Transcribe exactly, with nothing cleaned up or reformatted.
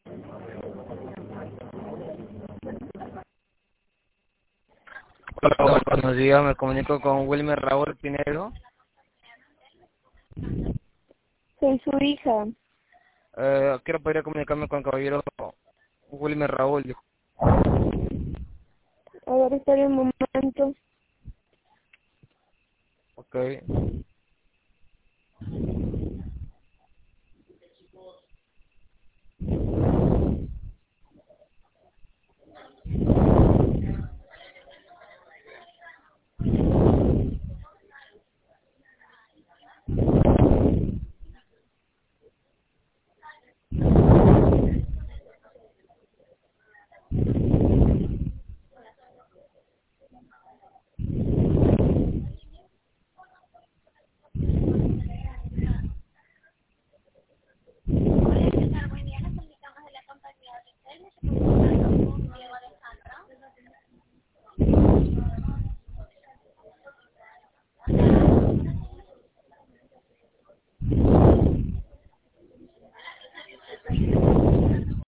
Hola, buenos días, me comunico con Wilmer Raúl Pinedo. Soy su hija. Eh, quiero poder comunicarme con el caballero Wilmer Raúl. A ver, espera un momento. Ok.